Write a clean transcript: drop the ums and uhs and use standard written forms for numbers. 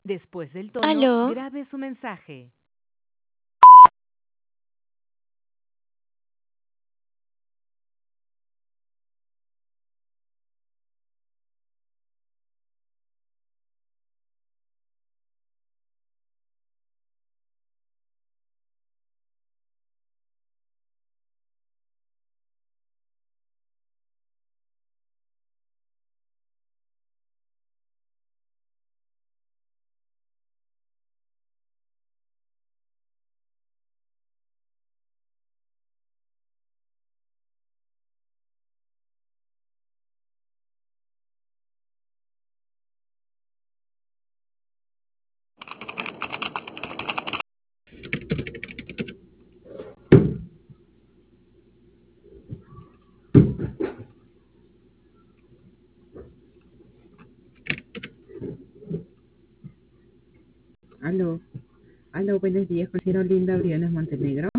Después del tono, Aló, grabe su mensaje. Aló, aló, buenos días, considero Linda Briones Montenegro.